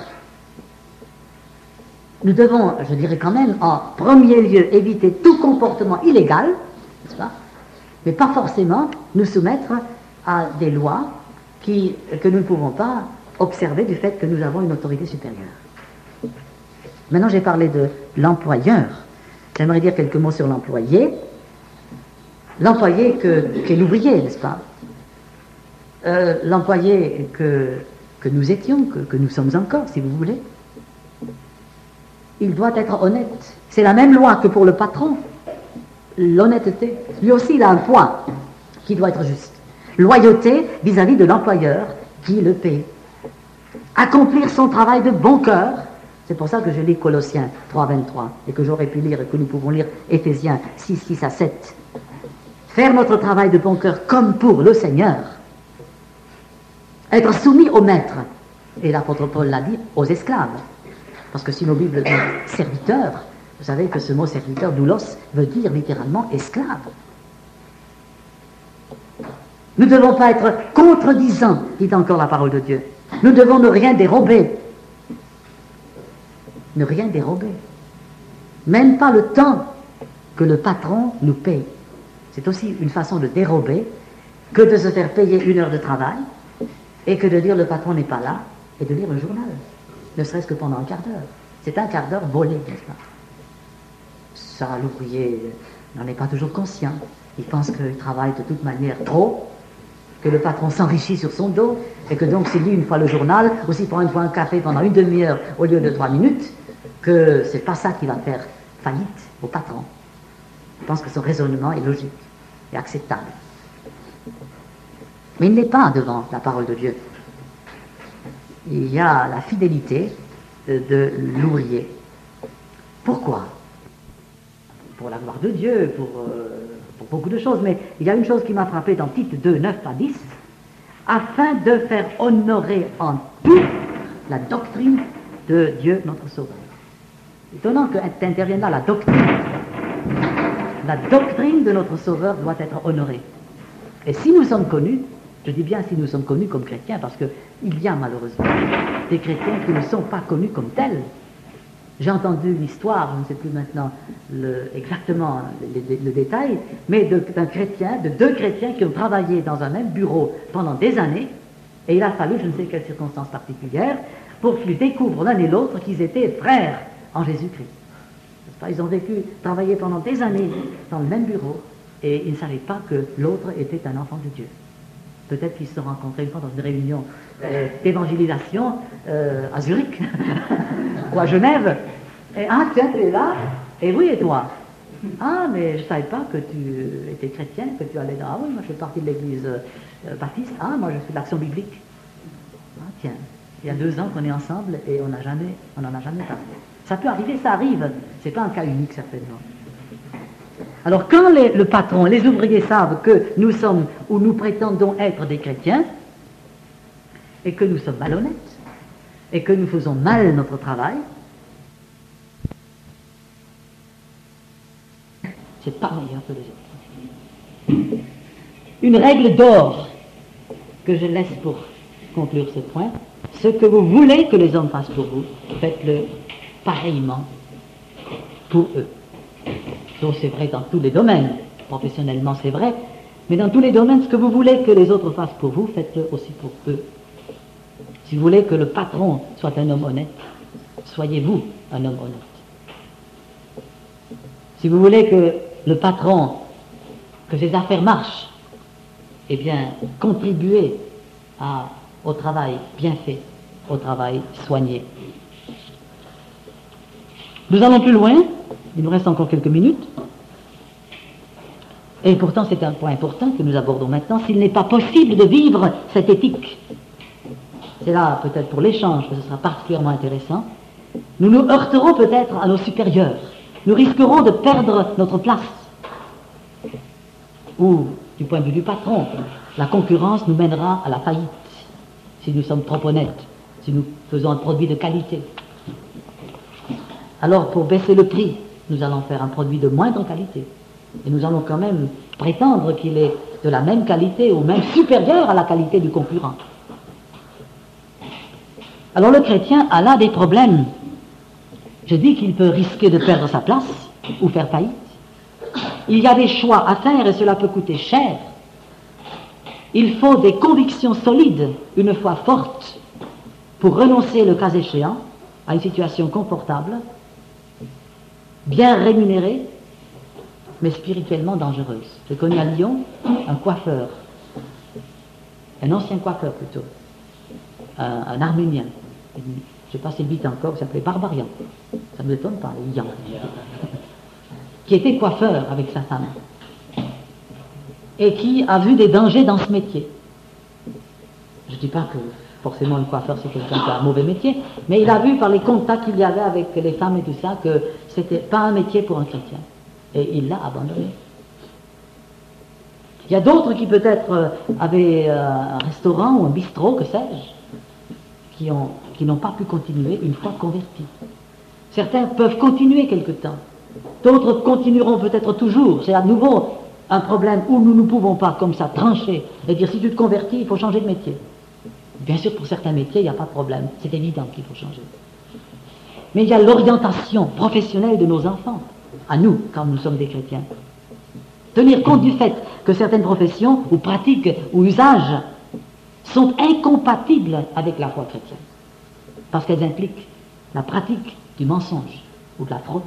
Nous devons, je dirais quand même, en premier lieu, éviter tout comportement illégal, n'est-ce pas? Mais pas forcément nous soumettre à des lois qui, que nous ne pouvons pas observer du fait que nous avons une autorité supérieure. Maintenant, j'ai parlé de l'employeur. J'aimerais dire quelques mots sur l'employé. L'employé que, qu'est l'ouvrier, n'est-ce pas? Euh, l'employé que, que nous étions, que, que nous sommes encore, si vous voulez, il doit être honnête. C'est la même loi que pour le patron. L'honnêteté. Lui aussi, il a un poids qui doit être juste. Loyauté vis-à-vis de l'employeur qui le paie. Accomplir son travail de bon cœur. C'est pour ça que je lis Colossiens trois, vingt-trois et que j'aurais pu lire et que nous pouvons lire Éphésiens six, six à sept. Faire notre travail de bon cœur comme pour le Seigneur. Être soumis au maître. Et l'apôtre Paul l'a dit, aux esclaves. Parce que si nos Bibles disent serviteur, vous savez que ce mot serviteur, doulos, veut dire littéralement esclave. Nous ne devons pas être contredisants, dit encore la parole de Dieu. Nous devons ne rien dérober. Ne rien dérober. Même pas le temps que le patron nous paye. C'est aussi une façon de dérober que de se faire payer une heure de travail et que de dire le patron n'est pas là et de lire le journal, ne serait-ce que pendant un quart d'heure. C'est un quart d'heure volé, n'est-ce pas? Ça, l'ouvrier n'en est pas toujours conscient. Il pense qu'il travaille de toute manière trop, que le patron s'enrichit sur son dos, et que donc s'il lit une fois le journal, ou s'il prend une fois un café pendant une demi-heure au lieu de trois minutes, que c'est pas ça qui va faire faillite au patron. Je pense que son raisonnement est logique et acceptable. Mais il n'est pas devant la parole de Dieu. Il y a la fidélité de l'ouvrier. Pourquoi? Pour la gloire de Dieu, pour, euh, pour beaucoup de choses, mais il y a une chose qui m'a frappé dans Tite deux, neuf à dix, afin de faire honorer en tout la doctrine de Dieu notre Sauveur. Étonnant qu'intervienne là la doctrine. la doctrine de notre Sauveur doit être honorée. Et si nous sommes connus, je dis bien si nous sommes connus comme chrétiens, parce qu'il y a malheureusement des chrétiens qui ne sont pas connus comme tels. J'ai entendu l'histoire, je ne sais plus maintenant le, exactement le, le, le détail, mais d'un chrétien, de deux chrétiens qui ont travaillé dans un même bureau pendant des années, et il a fallu, je ne sais quelles circonstances particulières, pour qu'ils découvrent l'un et l'autre qu'ils étaient frères en Jésus-Christ. Ils ont vécu, travaillé pendant des années dans le même bureau, et ils ne savaient pas que l'autre était un enfant de Dieu. Peut-être qu'ils se sont rencontrés une fois dans une réunion euh, d'évangélisation euh, à Zurich ou à Genève. Et ah, tiens, tu es là. Et oui, et toi? Ah, mais je ne savais pas que tu étais chrétien, que tu allais dans... Ah oui, moi je fais partie de l'église euh, baptiste. Ah, moi je suis de l'Action biblique. Ah, tiens, il y a deux ans qu'on est ensemble et on n'a jamais, on n'en a jamais parlé. Ça peut arriver, ça arrive. C'est pas un cas unique, certainement. Alors, quand les, le patron, les ouvriers savent que nous sommes, ou nous prétendons être des chrétiens, et que nous sommes malhonnêtes, et que nous faisons mal notre travail, c'est pas meilleur que les autres. Une règle d'or que je laisse pour conclure ce point: ce que vous voulez que les hommes fassent pour vous, faites-le pareillement pour eux. Donc c'est vrai dans tous les domaines, professionnellement c'est vrai, mais dans tous les domaines, ce que vous voulez que les autres fassent pour vous, faites-le aussi pour eux. Si vous voulez que le patron soit un homme honnête, soyez-vous un homme honnête. Si vous voulez que le patron, que ses affaires marchent, eh bien, contribuez à, au travail bien fait, au travail soigné. Nous allons plus loin, il nous reste encore quelques minutes, et pourtant c'est un point important que nous abordons maintenant. S'il n'est pas possible de vivre cette éthique, c'est là peut-être pour l'échange que ce sera particulièrement intéressant, nous nous heurterons peut-être à nos supérieurs, nous risquerons de perdre notre place, ou du point de vue du patron, la concurrence nous mènera à la faillite, si nous sommes trop honnêtes, si nous faisons un produit de qualité. Alors, pour baisser le prix, nous allons faire un produit de moindre qualité. Et nous allons quand même prétendre qu'il est de la même qualité ou même supérieur à la qualité du concurrent. Alors, le chrétien a là des problèmes. Je dis qu'il peut risquer de perdre sa place ou faire faillite. Il y a des choix à faire et cela peut coûter cher. Il faut des convictions solides, une foi forte, pour renoncer, le cas échéant, à une situation confortable, bien rémunérée, mais spirituellement dangereuse. J'ai connu à Lyon un coiffeur, un ancien coiffeur plutôt, un, un arménien, je ne sais pas s'il vit encore, il s'appelait Barbarian, ça ne m'étonne pas, Ian, qui était coiffeur avec sa femme, et qui a vu des dangers dans ce métier. Je ne dis pas que forcément le coiffeur c'est quelqu'un qui a un mauvais métier, mais il a vu par les contacts qu'il y avait avec les femmes et tout ça que c'était pas un métier pour un chrétien. Et il l'a abandonné. Il y a d'autres qui peut-être euh, avaient euh, un restaurant ou un bistrot, que sais-je, qui ont, qui n'ont pas pu continuer une fois convertis. Certains peuvent continuer quelque temps. D'autres continueront peut-être toujours. C'est à nouveau un problème où nous ne pouvons pas comme ça trancher et dire si tu te convertis, il faut changer de métier. Bien sûr, pour certains métiers, il n'y a pas de problème. C'est évident qu'il faut changer. Mais il y a l'orientation professionnelle de nos enfants, à nous, quand nous sommes des chrétiens. Tenir compte du fait que certaines professions, ou pratiques, ou usages, sont incompatibles avec la foi chrétienne. Parce qu'elles impliquent la pratique du mensonge ou de la fraude.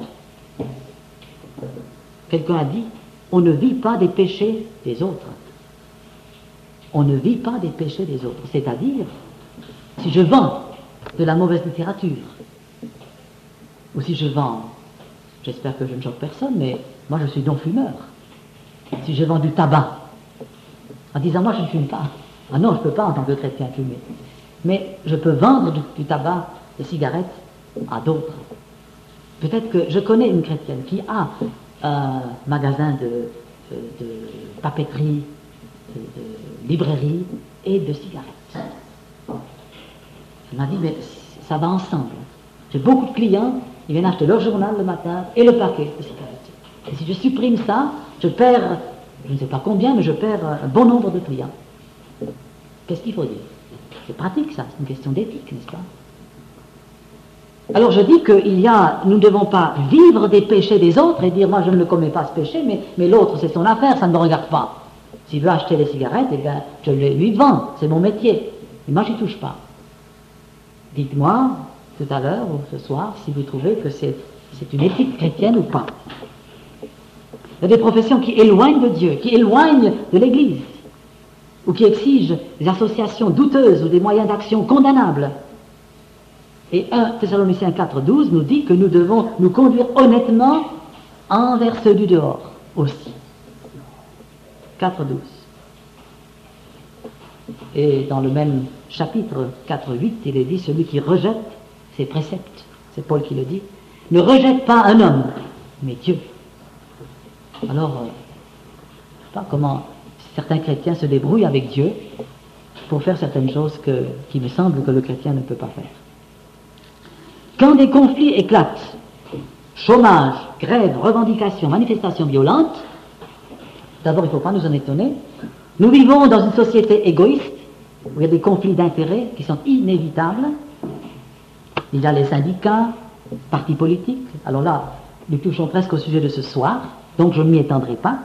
Quelqu'un a dit, on ne vit pas des péchés des autres. On ne vit pas des péchés des autres. C'est-à-dire, si je vends de la mauvaise littérature, ou si je vends, j'espère que je ne choque personne, mais moi je suis non-fumeur. Si je vends du tabac, en disant moi je ne fume pas, ah non, je ne peux pas en tant que chrétien fumer, mais je peux vendre du, du tabac, des cigarettes à d'autres. Peut-être que je connais une chrétienne qui a un magasin de, de, de papeterie, de, de librairie et de cigarettes. Elle m'a dit, mais ça va ensemble. J'ai beaucoup de clients, ils viennent acheter leur journal le matin et le paquet de cigarettes. Et si je supprime ça, je perds, je ne sais pas combien, mais je perds un bon nombre de clients. Qu'est-ce qu'il faut dire? C'est pratique ça, c'est une question d'éthique, n'est-ce pas? Alors je dis qu'il y a, nous ne devons pas vivre des péchés des autres et dire moi je ne le commets pas ce péché, mais, mais l'autre c'est son affaire, ça ne me regarde pas. S'il veut acheter des cigarettes, eh bien je les lui vends, c'est mon métier. Mais moi j'y touche pas. Dites-moi tout à l'heure ou ce soir si vous trouvez que c'est, c'est une éthique chrétienne ou pas. Il y a des professions qui éloignent de Dieu, qui éloignent de l'Église, ou qui exigent des associations douteuses ou des moyens d'action condamnables. Et un Thessaloniciens quatre douze nous dit que nous devons nous conduire honnêtement envers ceux du dehors aussi. quatre douze. Et dans le même chapitre quatre huit, il est dit, celui qui rejette ses préceptes, c'est Paul qui le dit, ne rejette pas un homme, mais Dieu. Alors, euh, je ne sais pas comment certains chrétiens se débrouillent avec Dieu pour faire certaines choses que, qui me semble que le chrétien ne peut pas faire. Quand des conflits éclatent, chômage, grève, revendications, manifestations violentes, d'abord il ne faut pas nous en étonner, nous vivons dans une société égoïste, où il y a des conflits d'intérêts qui sont inévitables. Il y a les syndicats, partis politiques, alors là, nous touchons presque au sujet de ce soir, donc je ne m'y étendrai pas.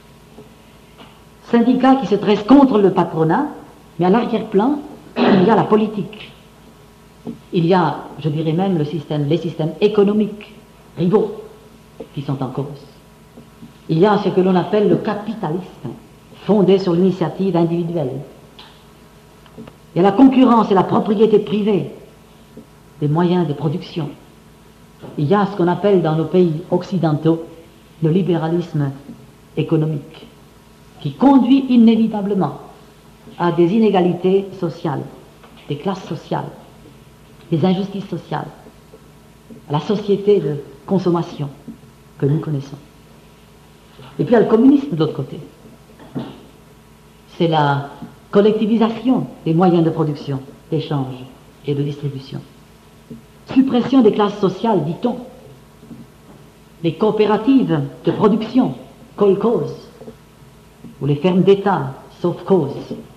Syndicats qui se dressent contre le patronat, mais à l'arrière-plan, il y a la politique. Il y a, je dirais même, le système, les systèmes économiques rivaux qui sont en cause. Il y a ce que l'on appelle le capitalisme, fondé sur l'initiative individuelle. Il y a la concurrence et la propriété privée des moyens de production. Il y a ce qu'on appelle dans nos pays occidentaux le libéralisme économique, qui conduit inévitablement à des inégalités sociales, des classes sociales, des injustices sociales, à la société de consommation que nous connaissons. Et puis il y a le communisme de l'autre côté. C'est la collectivisation des moyens de production, d'échange et de distribution. Suppression des classes sociales, dit-on. Les coopératives de production, kolkhoz, ou les fermes d'État, sovkhoz.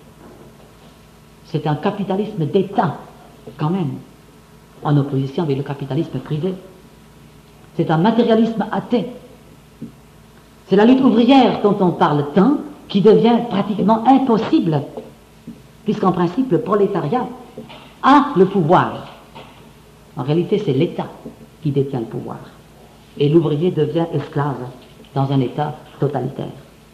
C'est un capitalisme d'État, quand même, en opposition avec le capitalisme privé. C'est un matérialisme athée. C'est la lutte ouvrière dont on parle tant, qui devient pratiquement impossible, puisqu'en principe le prolétariat a le pouvoir. En réalité, c'est l'État qui détient le pouvoir. Et l'ouvrier devient esclave dans un État totalitaire.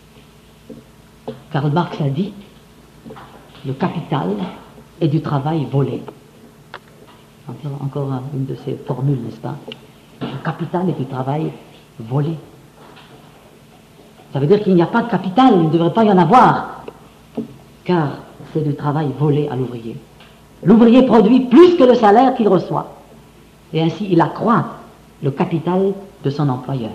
Karl Marx a dit, le capital est du travail volé. Encore, encore une de ces formules, n'est-ce pas? Le capital est du travail volé. Ça veut dire qu'il n'y a pas de capital, il ne devrait pas y en avoir, car c'est du travail volé à l'ouvrier. L'ouvrier produit plus que le salaire qu'il reçoit, et ainsi il accroît le capital de son employeur.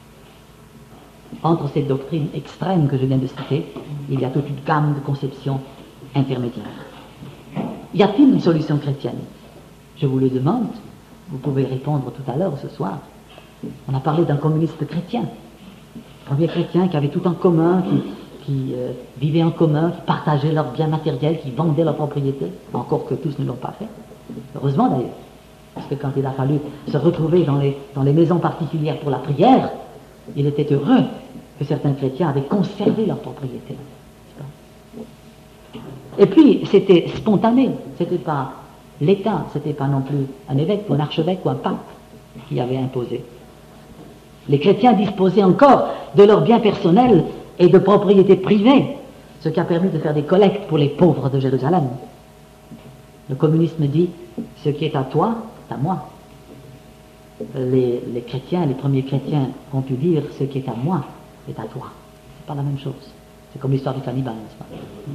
Entre ces doctrines extrêmes que je viens de citer, il y a toute une gamme de conceptions intermédiaires. Y a-t-il une solution chrétienne? Je vous le demande, vous pouvez répondre tout à l'heure, ce soir. On a parlé d'un communiste chrétien, premier chrétien qui avait tout en commun, qui, qui euh, vivaient en commun, qui partageaient leurs biens matériels, qui vendaient leurs propriétés, encore que tous ne l'ont pas fait. Heureusement d'ailleurs, parce que quand il a fallu se retrouver dans les, dans les maisons particulières pour la prière, il était heureux que certains chrétiens avaient conservé leur propriété. Et puis, c'était spontané, c'était pas l'État, c'était pas non plus un évêque ou un archevêque ou un pape qui avait imposé. Les chrétiens disposaient encore de leurs biens personnels et de propriétés privées, ce qui a permis de faire des collectes pour les pauvres de Jérusalem. Le communisme dit, ce qui est à toi, c'est à moi. Les, les chrétiens, les premiers chrétiens ont pu dire, ce qui est à moi, est à toi. C'est pas la même chose. C'est comme l'histoire du cannibale, n'est-ce pas?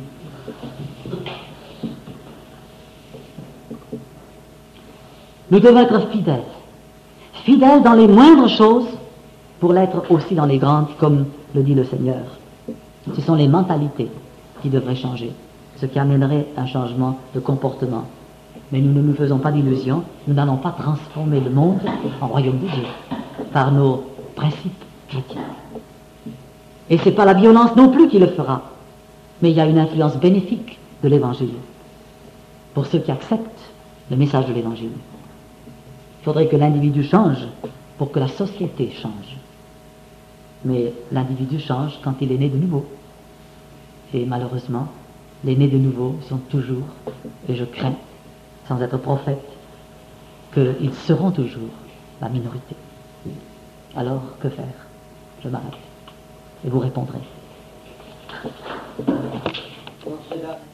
Nous devons être fidèles. Fidèles dans les moindres choses pour l'être aussi dans les grandes, comme le dit le Seigneur. Ce sont les mentalités qui devraient changer, ce qui amènerait un changement de comportement. Mais nous ne nous faisons pas d'illusions, nous n'allons pas transformer le monde en royaume de Dieu par nos principes chrétiens. Et ce n'est pas la violence non plus qui le fera, mais il y a une influence bénéfique de l'Évangile pour ceux qui acceptent le message de l'Évangile. Il faudrait que l'individu change pour que la société change. Mais l'individu change quand il est né de nouveau. Et malheureusement, les nés de nouveau sont toujours, et je crains, sans être prophète, qu'ils seront toujours la minorité. Alors, que faire? Je m'arrête. Et vous répondrez.